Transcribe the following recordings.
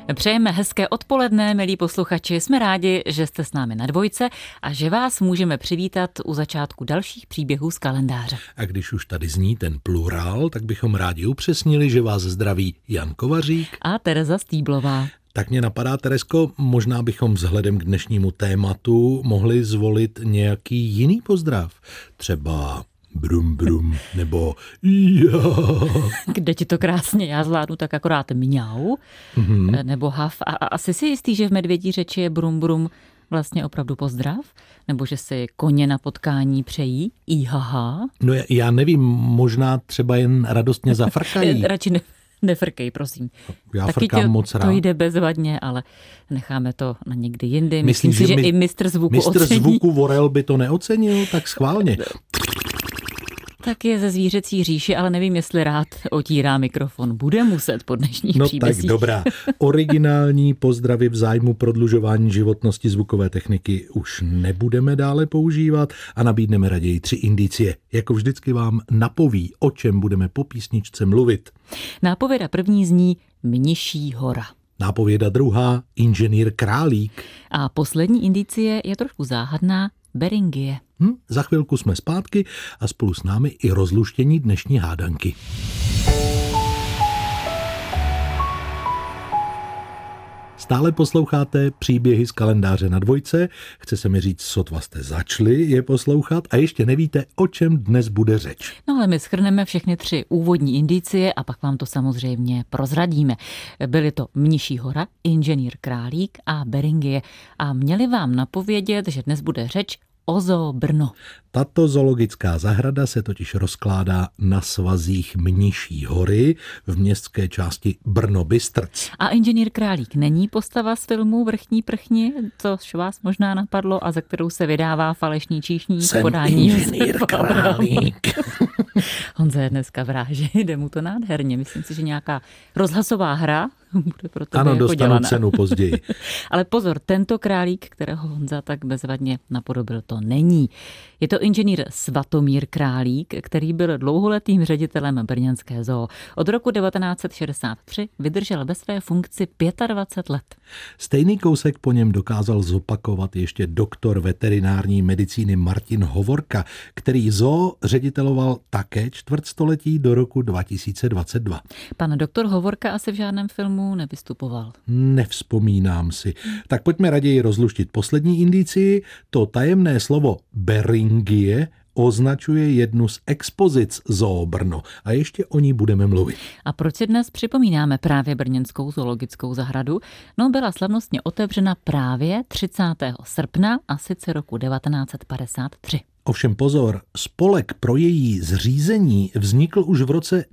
Přejeme hezké odpoledne, milí posluchači. Jsme rádi, že jste s námi na Dvojce a že vás můžeme přivítat u začátku dalších příběhů z kalendáře. A když už tady zní ten plurál, tak bychom rádi upřesnili, že vás zdraví Jan Kovařík a Tereza Stýblová. Tak mě napadá, Terezko, možná bychom vzhledem k dnešnímu tématu mohli zvolit nějaký jiný pozdrav. Třeba brum brum nebo já. Kde ti to krásně, já zvládnu tak akorát mňau nebo haf. A asi si jistý, že v medvědí řeči je brum brum vlastně opravdu pozdrav? Nebo že si koně na potkání přejí ihaha? No já nevím, možná třeba jen radostně zafrkají. Radši nefrkej, prosím. Já taky frkám moc rád. To jde bezvadně, ale necháme to na někdy jindy. Myslím si, že i mistr zvuku ocení. Mistr zvuku Vorel by to neocenil, tak schválně. Tak je ze zvířecí říše, ale nevím, jestli rád otírá mikrofon. Bude muset po dnešních příbězích. Tak dobrá. Originální pozdravy v zájmu prodlužování životnosti zvukové techniky už nebudeme dále používat a nabídneme raději 3 indicie. Jako vždycky vám napoví, o čem budeme po písničce mluvit. Nápověda první zní Mniší hora. Nápověda druhá Inženýr Králík. A poslední indicie je trošku záhadná Beringie. Za chvilku jsme zpátky a spolu s námi i rozluštění dnešní hádanky. Stále posloucháte příběhy z kalendáře na Dvojce. Chce se mi říct, sotva jste začali je poslouchat a ještě nevíte, o čem dnes bude řeč. No ale my shrneme všechny 3 úvodní indicie a pak vám to samozřejmě prozradíme. Byly to Mniší hora, Inženýr Králík a Beringie a měli vám napovědět, že dnes bude řeč o Zoo Brno. Tato zoologická zahrada se totiž rozkládá na svazích Mniší hory v městské části Brno-Bystrc. A Inženýr Králík není postava z filmu Vrchní prchni, což vás možná napadlo a za kterou se vydává falešný číšník Jsem podání. Inženýr Králík. Honza je dneska v ráži, jde mu to nádherně. Myslím si, že nějaká rozhlasová hra bude pro tebe ano, dostanu dělaná. cenu později. Ale pozor, tento králík, kterého Honza tak bezvadně napodobil, to není. Je to inženýr Svatomír Králík, který byl dlouholetým ředitelem brněnské zoo. Od roku 1963 vydržel ve své funkci 25 let. Stejný kousek po něm dokázal zopakovat ještě doktor veterinární medicíny Martin Hovorka, který zoo řediteloval také čtvrtstoletí do roku 2022. Pan doktor Hovorka asi v žádném filmu nevystupoval. Nevzpomínám si. Tak pojďme raději rozluštit poslední indicii. To tajemné slovo Beringie označuje jednu z expozic Zoo Brno a ještě o ní budeme mluvit. A proč si dnes připomínáme právě brněnskou zoologickou zahradu? No, byla slavnostně otevřena právě 30. srpna a sice roku 1953. Ovšem pozor, spolek pro její zřízení vznikl už v roce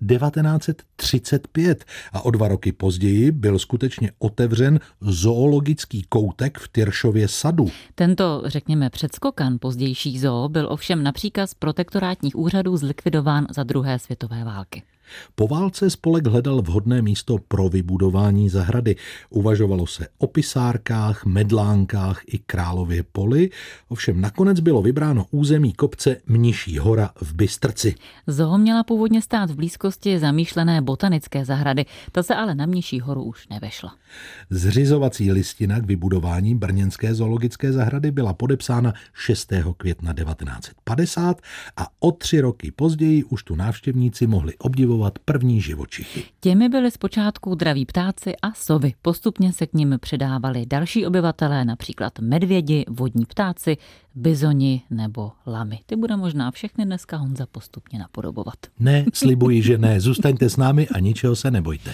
1935 a o 2 roky později byl skutečně otevřen zoologický koutek v Tyršově sadu. Tento, řekněme, předskokan pozdější zoo byl ovšem na příkaz protektorátních úřadů zlikvidován za 2. světové války. Po válce spolek hledal vhodné místo pro vybudování zahrady. Uvažovalo se o pisárkách, medlánkách i Králově poli, ovšem nakonec bylo vybráno území kopce Mniší hora v Bystrci. Zoo měla původně stát v blízkosti zamýšlené botanické zahrady, ta se ale na Mniší horu už nevešla. Zřizovací listina k vybudování brněnské zoologické zahrady byla podepsána 6. května 1950 a o 3 roky později už tu návštěvníci mohli obdivovat první živočichy. Těmi byly zpočátku draví ptáci a sovy. Postupně se k nim přidávali další obyvatelé, například medvědi, vodní ptáci, bizoni nebo lamy. Ty bude možná všechny dneska Honza postupně napodobovat. Ne, slibuji, že ne. Zůstaňte s námi a ničeho se nebojte.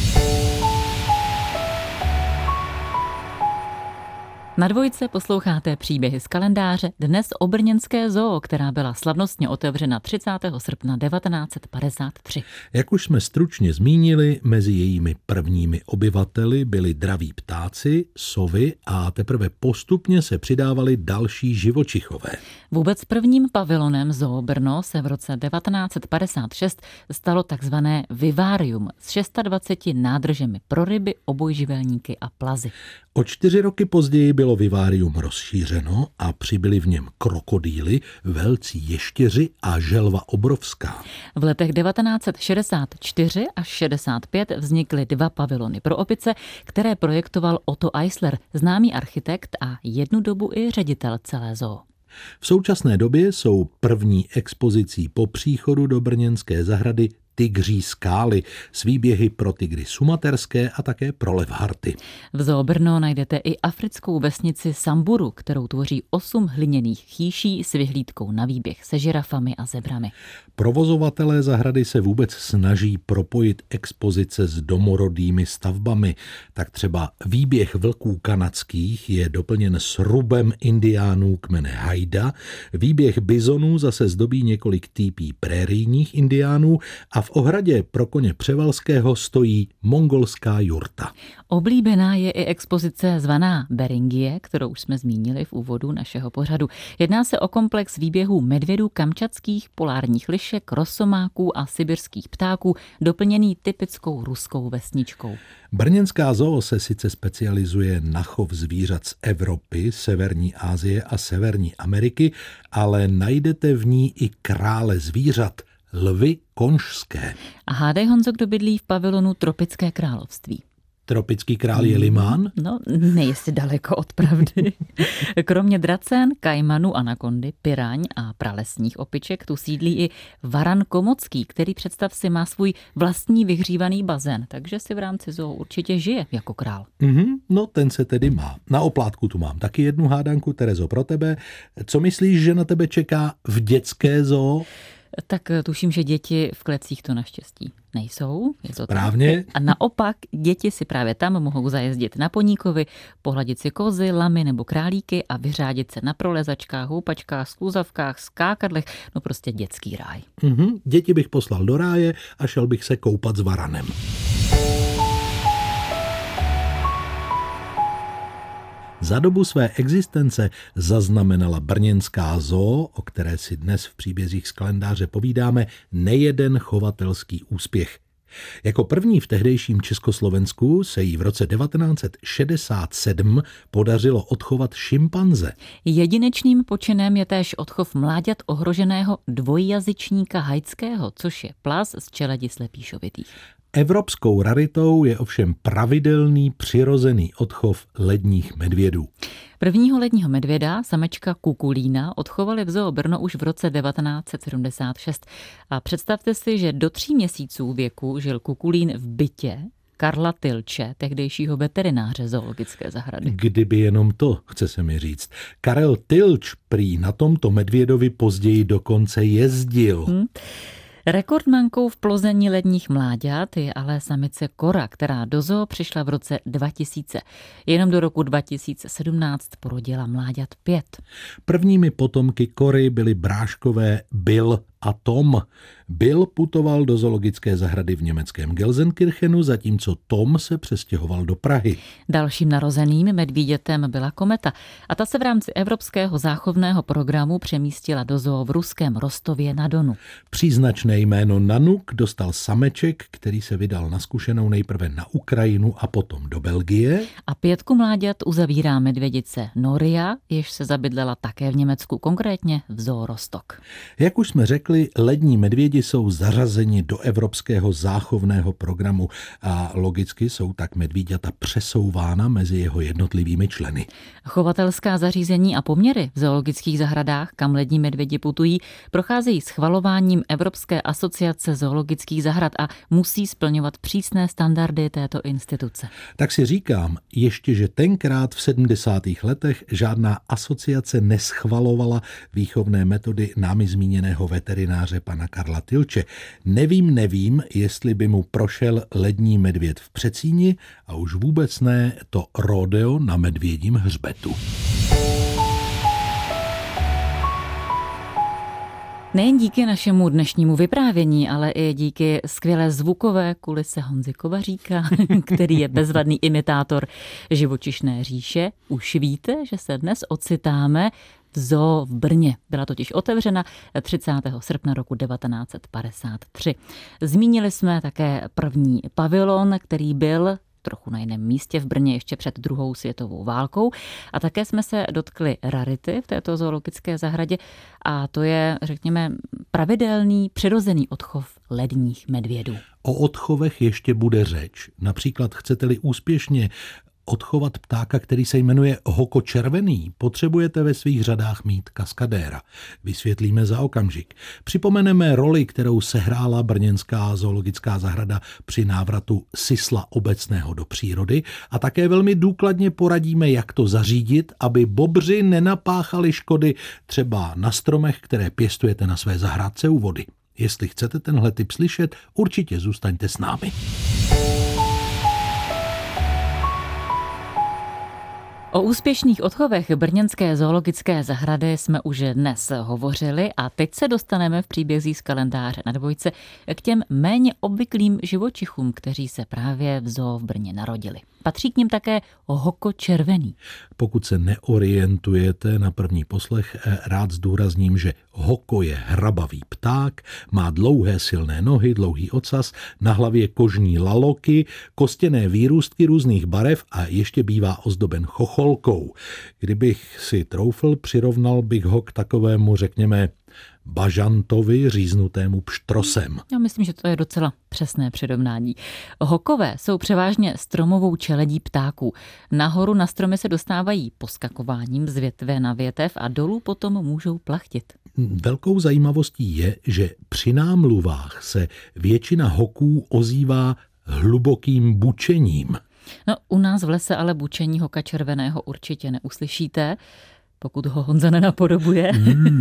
Na Dvojce posloucháte příběhy z kalendáře, dnes o brněnské zoo, která byla slavnostně otevřena 30. srpna 1953. Jak už jsme stručně zmínili, mezi jejími prvními obyvateli byli draví ptáci, sovy a teprve postupně se přidávali další živočichové. Vůbec prvním pavilonem Zoo Brno se v roce 1956 stalo takzvané vivárium s 26 nádržemi pro ryby, obojživelníky a plazy. O 4 roky později bylo vivárium rozšířeno a přibyli v něm krokodýly, velcí ještěři a želva obrovská. V letech 1964 až 65 vznikly 2 pavilony pro opice, které projektoval Otto Eisler, známý architekt a jednu dobu i ředitel celé zoo. V současné době jsou první expozicí po příchodu do brněnské zahrady Tygří skály s výběhy pro tygry sumaterské a také pro levharty. V Zoo Brno najdete i africkou vesnici Samburu, kterou tvoří 8 hliněných chýší s vyhlídkou na výběh se žirafami a zebrami. Provozovatelé zahrady se vůbec snaží propojit expozice s domorodými stavbami. Tak třeba výběh vlků kanadských je doplněn srubem indiánů kmene Haida, výběh bizonů zase zdobí několik týpí prérijních indiánů a v ohradě pro koně Převalského stojí mongolská jurta. Oblíbená je i expozice zvaná Beringie, kterou už jsme zmínili v úvodu našeho pořadu. Jedná se o komplex výběhů medvědů kamčatských, polárních lišek, rosomáků a sibirských ptáků, doplněný typickou ruskou vesničkou. Brněnská zoo se sice specializuje na chov zvířat z Evropy, Severní Asie a Severní Ameriky, ale najdete v ní i krále zvířat, lvy konžské. A hádej, Honzo, kdo bydlí v pavilonu Tropické království? Tropický král je limán? No, nejsi daleko od pravdy. Kromě dracén, kajmanů, anakondy, piráň a pralesních opiček tu sídlí i varan komocký, který, představ si, má svůj vlastní vyhřívaný bazén, takže si v rámci zoo určitě žije jako král. No, ten se tedy má. Na oplátku tu mám taky jednu hádanku, Terezo, pro tebe. Co myslíš, že na tebe čeká v dětské zoo? Tak tuším, že děti v klecích to naštěstí nejsou. Je to správně. A naopak děti si právě tam mohou zajezdit na Poníkovi, pohladit si kozy, lamy nebo králíky a vyřádit se na prolezačkách, houpačkách, skluzavkách, skákadlech, no prostě dětský ráj. Děti bych poslal do ráje a šel bych se koupat s varanem. Za dobu své existence zaznamenala brněnská zoo, o které si dnes v příbězích z kalendáře povídáme, nejeden chovatelský úspěch. Jako první v tehdejším Československu se jí v roce 1967 podařilo odchovat šimpanze. Jedinečným počinem je též odchov mláďat ohroženého dvojjazyčníka haitského, což je plas z čeledi slepýšovitých. Evropskou raritou je ovšem pravidelný přirozený odchov ledních medvědů. Prvního ledního medvěda, samečka Kukulína, odchovali v Zoo Brno už v roce 1976. A představte si, že do 3 měsíců věku žil Kukulín v bytě Karla Tylče, tehdejšího veterináře zoologické zahrady. Kdyby jenom to, chce se mi říct. Karel Tylč prý na tomto medvědovi později dokonce jezdil. Rekordmankou v plození ledních mláďat je ale samice Kora, která do zoo přišla v roce 2000. Jenom do roku 2017 porodila mláďat 5. Prvními potomky Kory byly bráškové Bill a Tom. Bill putoval do zoologické zahrady v německém Gelsenkirchenu, zatímco Tom se přestěhoval do Prahy. Dalším narozeným medvídětem byla Kometa a ta se v rámci Evropského záchovného programu přemístila do zoo v ruském Rostově na Donu. Příznačné jméno Nanuk dostal sameček, který se vydal na zkušenou nejprve na Ukrajinu a potom do Belgie. A 5 mláďat uzavírá medvědice Noria, jež se zabydlela také v Německu, konkrétně v zoo Rostok. Jak už jsme řekli, lední medvědi jsou zařazeni do Evropského záchovného programu a logicky jsou tak medvíďata přesouvána mezi jeho jednotlivými členy. Chovatelská zařízení a poměry v zoologických zahradách, kam lední medvědi putují, procházejí schvalováním Evropské asociace zoologických zahrad a musí splňovat přísné standardy této instituce. Tak si říkám, ještě že tenkrát v 70. letech žádná asociace neschvalovala výchovné metody námi zmíněného veterináře pana Karla Tylče. Nevím, jestli by mu prošel lední medvěd v Přecíni a už vůbec ne to rodeo na medvědím hřbetu. Nejen díky našemu dnešnímu vyprávění, ale i díky skvělé zvukové kulise Honzy Kovaříka, který je bezvadný imitátor živočišné říše, už víte, že se dnes ocitáme v zoo v Brně. Byla totiž otevřena 30. srpna roku 1953. Zmínili jsme také první pavilon, který byl trochu na jiném místě v Brně ještě před druhou světovou válkou. A také jsme se dotkli rarity v této zoologické zahradě a to je, řekněme, pravidelný přirozený odchov ledních medvědů. O odchovech ještě bude řeč. Například chcete-li úspěšně odchovat ptáka, který se jmenuje hoko červený, potřebujete ve svých řadách mít kaskadéra. Vysvětlíme za okamžik. Připomeneme roli, kterou sehrála brněnská zoologická zahrada při návratu sisla obecného do přírody a také velmi důkladně poradíme, jak to zařídit, aby bobři nenapáchali škody třeba na stromech, které pěstujete na své zahrádce u vody. Jestli chcete tenhle tip slyšet, určitě zůstaňte s námi. O úspěšných odchovech brněnské zoologické zahrady jsme už dnes hovořili a teď se dostaneme v příbězích z kalendáře na dvojce k těm méně obvyklým živočichům, kteří se právě v zoo v Brně narodili. Patří k nim také hoko červený. Pokud se neorientujete na první poslech, rád zdůrazním, že hoko je hrabavý pták, má dlouhé silné nohy, dlouhý ocas, na hlavě kožní laloky, kostěné výrůstky různých barev a ještě bývá ozdoben chocholkou. Kdybych si troufl, přirovnal bych ho k takovému, řekněme, bažantovi říznutému pštrosem. Já myslím, že to je docela přesné přirovnání. Hokové jsou převážně stromovou čeledí ptáků. Nahoru na stromy se dostávají poskakováním z větve na větev a dolů potom můžou plachtit. Velkou zajímavostí je, že při námluvách se většina hoků ozývá hlubokým bučením. No, u nás v lese ale bučení hoka červeného určitě neuslyšíte, pokud ho Honza nenapodobuje.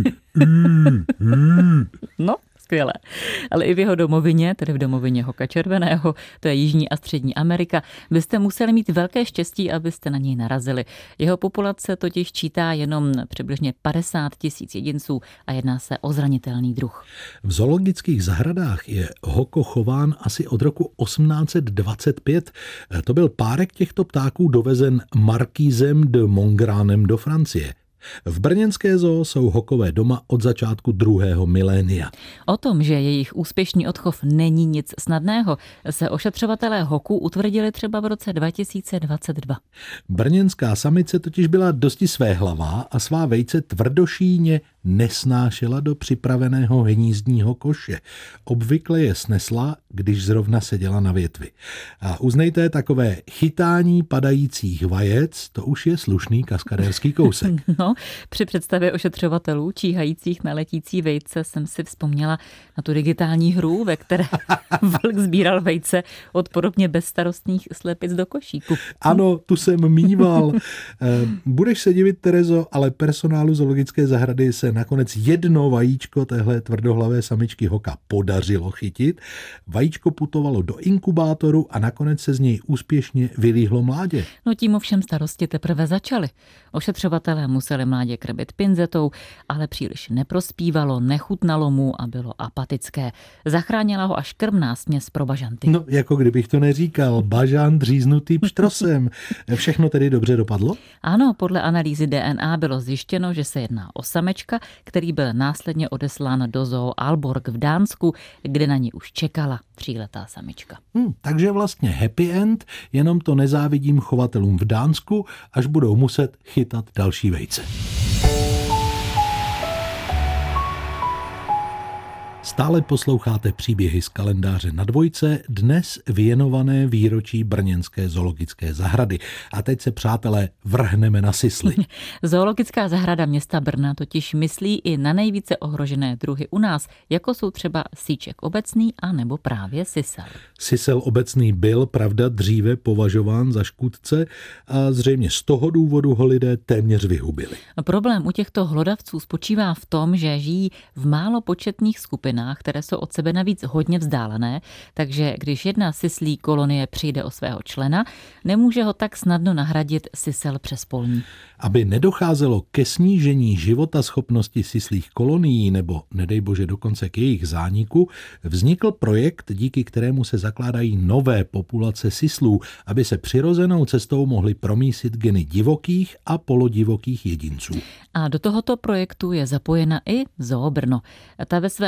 No, skvělé. Ale i v jeho domovině, tedy v domovině hoka červeného, to je Jižní a Střední Amerika, byste museli mít velké štěstí, abyste na něj narazili. Jeho populace totiž čítá jenom přibližně 50 000 jedinců a jedná se o zranitelný druh. V zoologických zahradách je hoko chován asi od roku 1825. To byl párek těchto ptáků dovezen Marquisem de Montgranem do Francie. V brněnské zoo jsou hokové doma od začátku druhého milénia. O tom, že jejich úspěšný odchov není nic snadného, se ošetřovatelé hoků utvrdili třeba v roce 2022. Brněnská samice totiž byla dosti svéhlavá a svá vejce tvrdošíjně nesnášela do připraveného hnízdního koše. Obvykle je snesla, když zrovna seděla na větvi. A uznejte, takové chytání padajících vajec, to už je slušný kaskadérský kousek. No, při představě ošetřovatelů číhajících na letící vejce jsem si vzpomněla na tu digitální hru, ve které vlk sbíral vejce od podobně bezstarostných slepic do košíku. Ano, tu jsem mýval. Budeš se divit, Terezo, ale personálu zoologické zahrady se nakonec jedno vajíčko téhle tvrdohlavé samičky hoka podařilo chytit. Vajíčko putovalo do inkubátoru a nakonec se z něj úspěšně vylíhlo mládě. No tím ovšem starosti teprve začaly. Ošetřovatelé museli mládě krmit pinzetou, ale příliš neprospívalo, nechutnalo mu a bylo apatické. Zachránila ho až krmná směs pro bažanty. No, jako kdybych to neříkal. Bažant říznutý pštrosem. Všechno tedy dobře dopadlo? Ano, podle analýzy DNA bylo zjištěno, že se jedná o samečka, který byl následně odeslán do zoo Aalborg v Dánsku, kde na ní už čekala 3letá samička. Takže vlastně happy end, jenom to nezávidím chovatelům v Dánsku, až budou muset chytat další vejce. Stále posloucháte příběhy z kalendáře na dvojce, dnes věnované výročí brněnské zoologické zahrady. A teď se, přátelé, vrhneme na sisly. Zoologická zahrada města Brna totiž myslí i na nejvíce ohrožené druhy u nás, jako jsou třeba síček obecný a nebo právě sisel. Sisel obecný byl, pravda, dříve považován za škůdce a zřejmě z toho důvodu ho lidé téměř vyhubili. Problém u těchto hlodavců spočívá v tom, že žijí v málo početných skupinách, které jsou od sebe navíc hodně vzdálené, takže když jedna sislí kolonie přijde o svého člena, nemůže ho tak snadno nahradit sisel přespolní. Aby nedocházelo ke snížení životaschopnosti sislých kolonií nebo, nedej bože, dokonce k jejich zániku, vznikl projekt, díky kterému se zakládají nové populace sislů, aby se přirozenou cestou mohly promísit geny divokých a polodivokých jedinců. A do tohoto projektu je zapojena i Zoo Brno. Ta ve svém areálu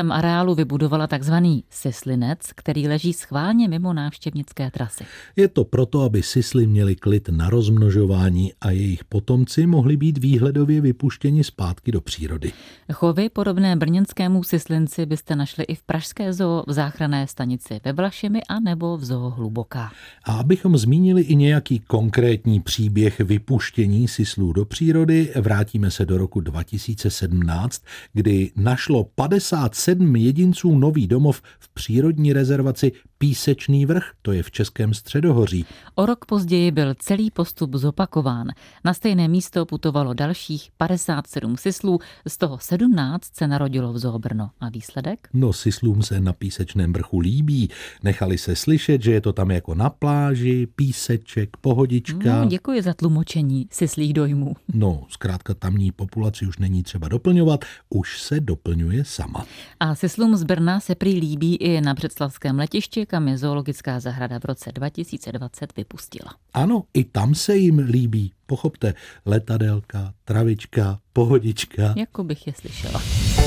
areálu vybudovala takzvaný sislinec, který leží schválně mimo návštěvnické trasy. Je to proto, aby sisly měly klid na rozmnožování a jejich potomci mohli být výhledově vypuštěni zpátky do přírody. Chovy podobné brněnskému sislinci byste našli i v pražské zoo v záchranné stanici ve Vlašimi a nebo v zoo Hluboká. A abychom zmínili i nějaký konkrétní příběh vypuštění sislů do přírody, vrátíme se do roku 2017, kdy našlo 57 jedinců nový domov v přírodní rezervaci Písečný vrch, to je v Českém Středohoří. O rok později byl celý postup zopakován. Na stejné místo putovalo dalších 57 sislů, z toho 17 se narodilo v zoo Brno. A výsledek? No, sislům se na Písečném vrchu líbí. Nechali se slyšet, že je to tam jako na pláži, píseček, pohodička. No, děkuji za tlumočení sislých dojmů. No, zkrátka tamní populaci už není třeba doplňovat, už se doplňuje sama. A sislům z Brna se prý líbí i na břeclavském letišti, kam je zoologická zahrada v roce 2020 vypustila. Ano, i tam se jim líbí. Pochopte, letadelka, travička, pohodička. Jako bych je slyšela.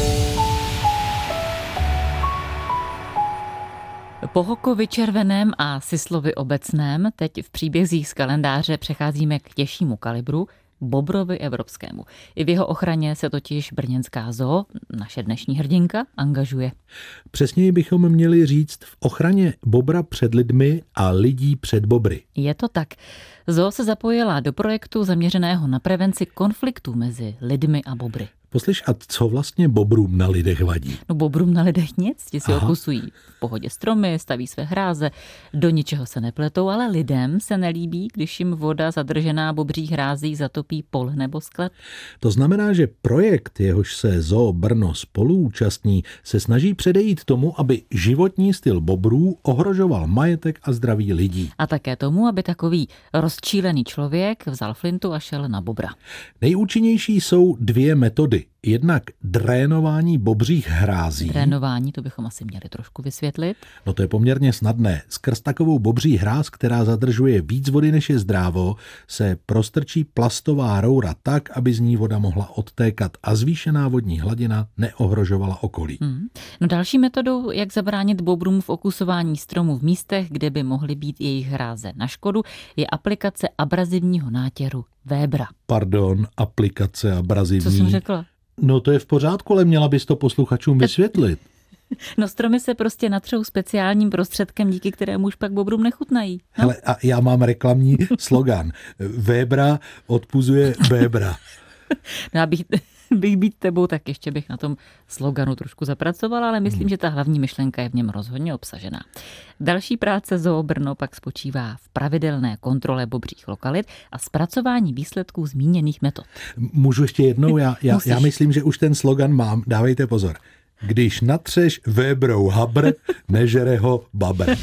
Po Hokovi červeném a Sislovi obecném teď v příbězích z kalendáře přecházíme k těžšímu kalibru, bobrovi evropskému. I v jeho ochraně se totiž brněnská zoo, naše dnešní hrdinka, angažuje. Přesněji bychom měli říct v ochraně bobra před lidmi a lidí před bobry. Je to tak. Zoo se zapojila do projektu zaměřeného na prevenci konfliktů mezi lidmi a bobry. Poslyš, a co vlastně bobrům na lidech vadí? No, bobrům na lidech nic, ti si okusují v pohodě stromy, staví své hráze, do ničeho se nepletou, ale lidem se nelíbí, když jim voda zadržená bobří hrází zatopí pol nebo sklep. To znamená, že projekt, jehož se Zoo Brno spoluúčastní, se snaží předejít tomu, aby životní styl bobrů ohrožoval majetek a zdraví lidí. A také tomu, aby takový rozčílený člověk vzal flintu a šel na bobra. Nejúčinnější jsou dvě metody. Jednak drénování bobřích hrází. Drénování, to bychom asi měli trošku vysvětlit. No to je poměrně snadné. Skrz takovou bobří hráz, která zadržuje víc vody, než je zdrávo, se prostrčí plastová roura tak, aby z ní voda mohla odtékat a zvýšená vodní hladina neohrožovala okolí. No další metodou, jak zabránit bobrům v okusování stromů v místech, kde by mohly být jejich hráze na škodu, je aplikace abrazivního nátěru Vébra. Pardon, aplikace abrazivní. Co jsem řekla? No to je v pořádku, ale měla bys to posluchačům vysvětlit. No stromy se prostě natřou speciálním prostředkem, díky kterému už pak bobrům nechutnají. No? Hele, a já mám reklamní slogan. Vébra odpuzuje bébra. No abych být tebou, tak ještě bych na tom sloganu trošku zapracovala, ale myslím, že ta hlavní myšlenka je v něm rozhodně obsažená. Další práce Zoo Brno pak spočívá v pravidelné kontrole bobřích lokalit a zpracování výsledků zmíněných metod. Můžu ještě jednou? Já myslím, že už ten slogan mám. Dávejte pozor. Když natřeš vébrou habr, nežere ho babr.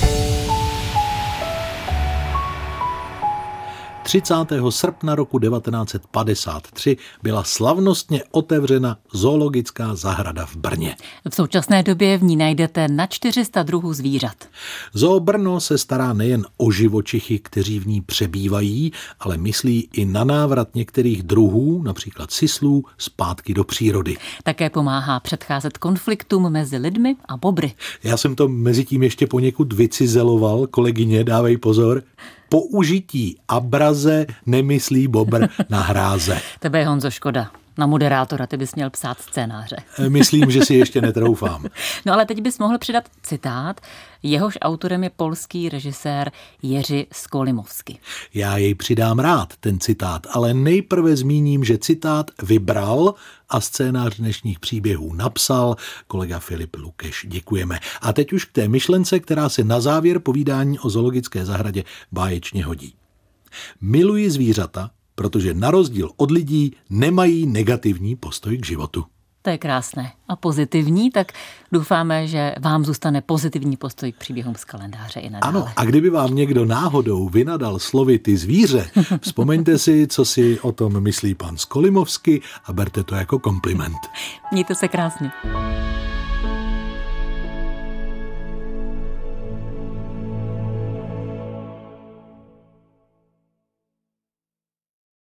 30. srpna roku 1953 byla slavnostně otevřena zoologická zahrada v Brně. V současné době v ní najdete na 400 druhů zvířat. Zoo Brno se stará nejen o živočichy, kteří v ní přebývají, ale myslí i na návrat některých druhů, například sislů, zpátky do přírody. Také pomáhá předcházet konfliktům mezi lidmi a bobry. Já jsem to mezitím ještě poněkud vycizeloval, kolegyně, dávej pozor. Použití abraze nemyslí bobr na hráze. Tebe je, Honzo, škoda. Na moderátora ty bys měl psát scénáře. Myslím, že si ještě netroufám. No ale teď bys mohl přidat citát, jehož autorem je polský režisér Jerzy Skolimowski. Já jej přidám rád, ten citát, ale nejprve zmíním, že citát vybral a scénář dnešních příběhů napsal kolega Filip Lukeš. Děkujeme. A teď už k té myšlence, která se na závěr povídání o zoologické zahradě báječně hodí. Miluji zvířata, protože na rozdíl od lidí nemají negativní postoj k životu. To je krásné. A pozitivní, tak doufáme, že vám zůstane pozitivní postoj k příběhům z kalendáře i nadále. Ano, a kdyby vám někdo náhodou vynadal slovy ty zvíře, vzpomeňte si, co si o tom myslí pan Skolimowski a berte to jako kompliment. Mějte se krásně.